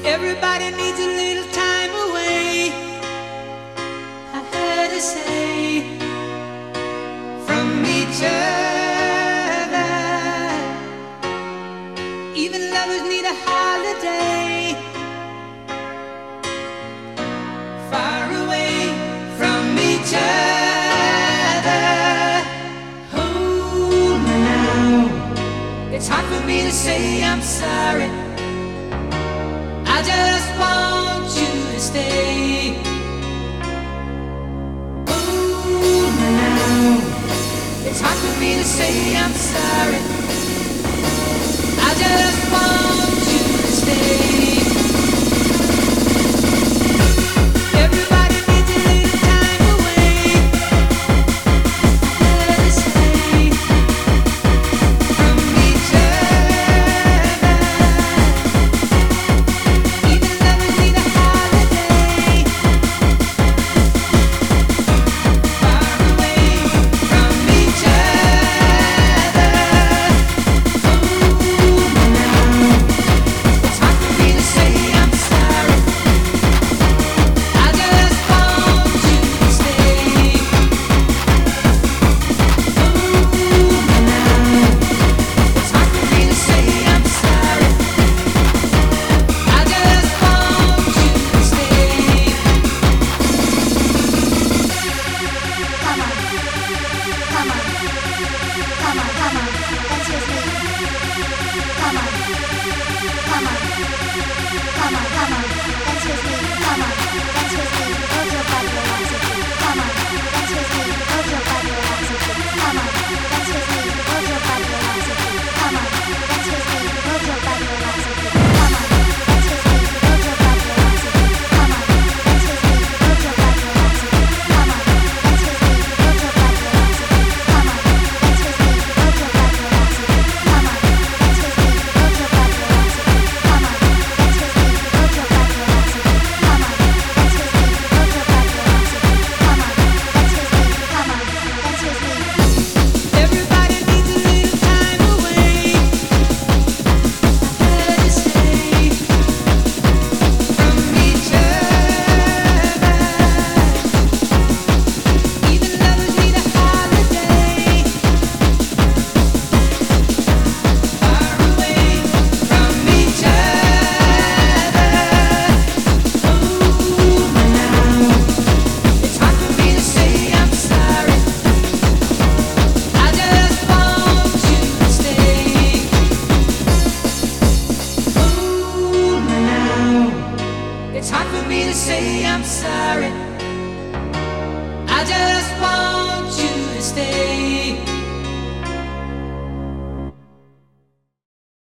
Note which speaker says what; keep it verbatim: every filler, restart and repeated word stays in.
Speaker 1: Everybody needs a little time away, I heard her say, from each other. Even lovers need a holiday, far away from each other. Hold me now, it's hard for me to say I'm sorry. I just want you to stay. Hold me now, it's hard for me to say I'm sorry. I just want you to stay. Everybody needs a little time away, let us stay from each other. Even lovers need a holiday, far away from each other. Hold me now, it's hard for me to say I'm sorry. I just want you to stay. Hold me now, it's hard for me to say I'm sorry. I just want you to stay.
Speaker 2: Come on, come on, come on, come on, dance with me. Come on, come on, come on, come on, dance with me. Come on, dance with me. Hold your body, relax it. Come on, dance with me. Hold your body, relax it. Come on, dance with me. Hold your body, relax it. Come on, dance with me. Hold your body, relax it. Come on, dance with me. Hold your body, relax it. Come on, dance with me. Hold your body, relax it. Come on, dance with me. Hold your body, relax it. Come on, dance with me. Hold your body, relax it. Come on, dance with me. Hold your body, relax it. Come on, dance with me. Hold your body, relax it. Come on, dance with me. Hold your body, relax it. Come on, dance with me. Come on, dance with me.
Speaker 1: Everybody needs a little time away, let us stay from each other. Even lovers need a holiday, far away from each other. Hold me now, it's hard for me to say I'm sorry. I just want you to stay. Hold me now, it's hard for me to say I'm sorry.